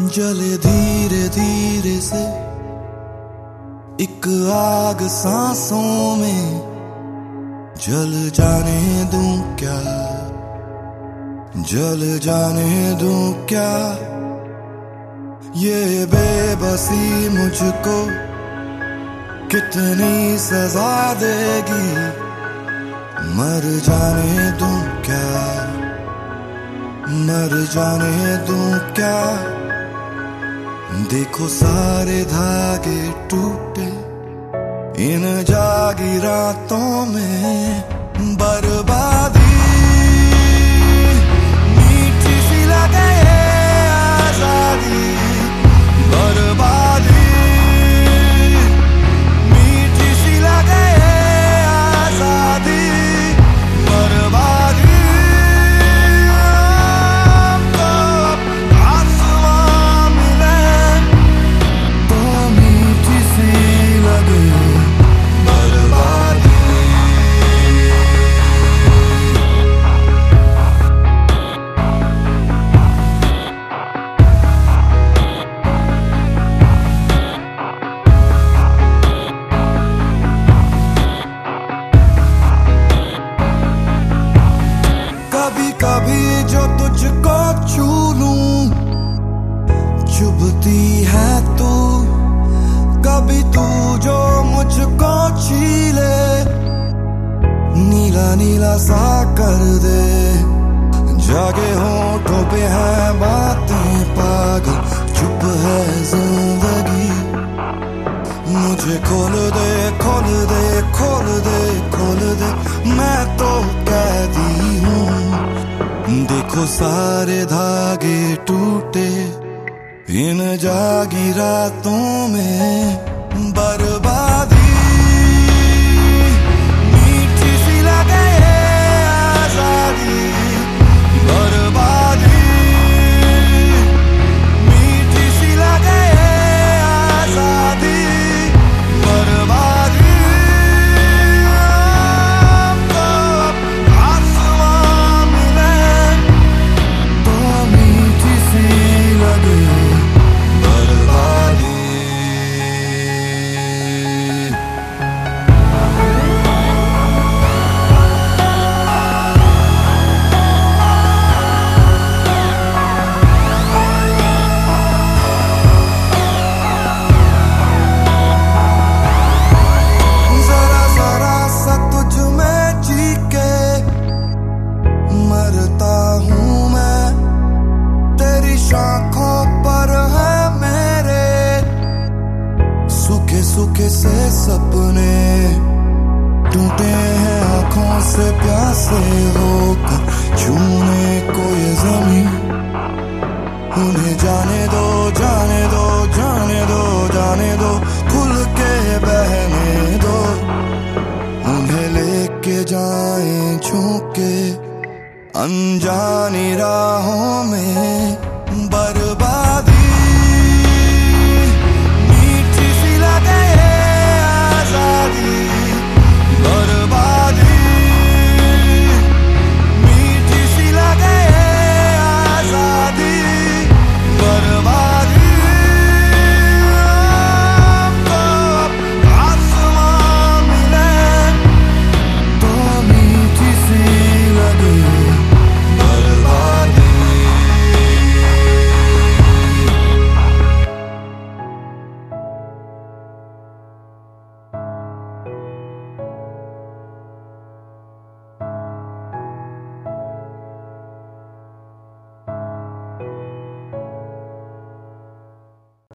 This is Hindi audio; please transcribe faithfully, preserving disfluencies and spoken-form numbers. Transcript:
जले धीरे धीरे से एक आग सांसों में, जल जाने दूं क्या, जल जाने दूं क्या। ये बेबसी मुझको कितनी सजा देगी, मर जाने दूं क्या, मर जाने दूं क्या। देखो सारे धागे टूटे इन जागी रातों में, बर्बादी मीठी सी लगे आजादी, बर्बादी मीठी सी लगे आजादी, बर्बादी। कभी कभी जो तुझको छू लूं चुभती है तू, कभी तू जो मुझको छीले नीला नीला सा कर दे। जागे होठों पे है बातें पागल, चुप है जिंदगी। मुझे खोल दे खोल दे खोल दे खोल दे, मैं तो कैदी हूँ। देखो सारे धागे टूटे इन जागी रातों में, बर्बादी मीठी सी लगे आजादी, बर्बादी मीठी सी लगे आजादी, बर्बादी। आँखों पर है मेरे सूखे सूखे से सपने, टूटे हैं आँखों से प्यासे होकर छूने को ये ज़मीं। उन्हें जाने दो जाने दो जाने दो जाने दो, खुल के बहने दो। उन्हें लेके जाएं छू के अनजानी राहों में,